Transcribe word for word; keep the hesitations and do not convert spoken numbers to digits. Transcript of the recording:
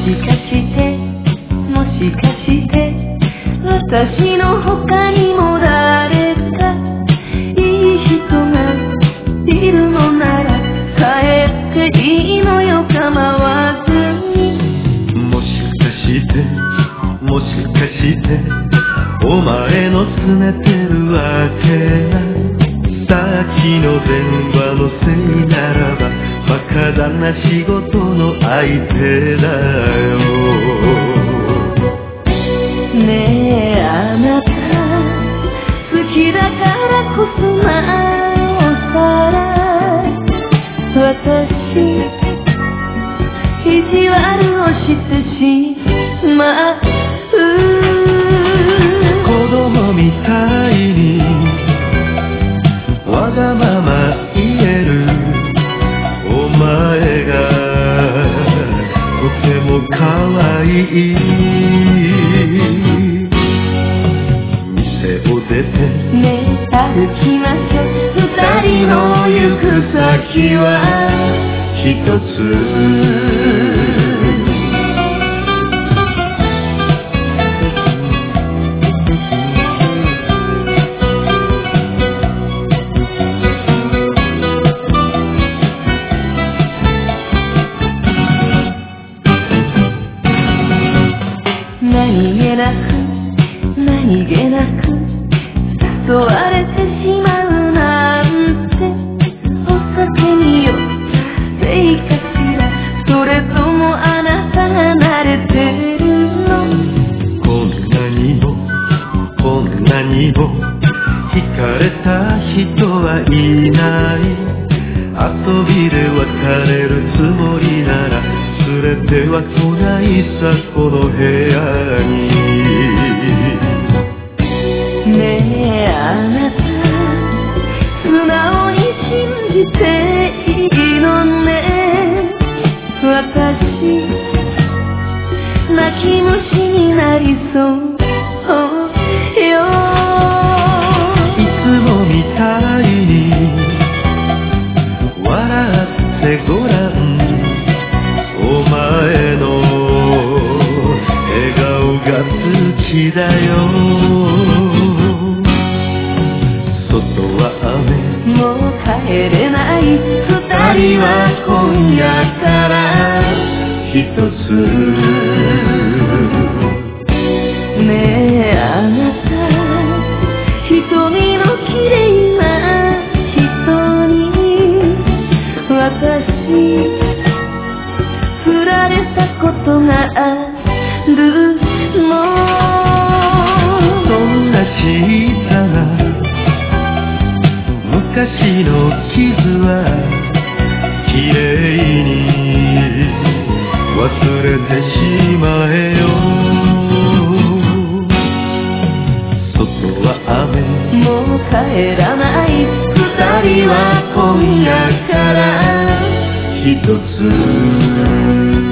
しかしてもしかして私の他にも誰かいい人がいるのなら帰っていいのよ構わずに。 もしかしてもしかしてお前の拗ねてるわけな。さっきの電話のせいならばバカだな仕事の相手だよ。 ねえあなた好きだからこそなおさら私意地悪をしてしまう。 子供みたいにわがまま言えるお前がとても可愛い。店を出てねえ歩きましょう。二人の行く先は一つ。 何気なく何気なく誘われてしまうなんてお酒に酔ったせいかしら。それともあなたが慣れてるの。 こんなにもこんなにも惹かれた人はいない。遊びで別れるつもりなら連れては来ないさこの部屋に。 ねえあなた素直に信じていいのね。私泣き虫になりそうよ。 いつもみたいに笑ってごらん。お前の笑顔が好きだよ。外は雨もう帰れない二人は今夜から一つ。 ねえあなた瞳の綺麗な人に私振られたことがあるの。 そんな小さな昔の傷はきれいに忘れてしまえよ。外は雨もう帰らない二人は今夜から一つ。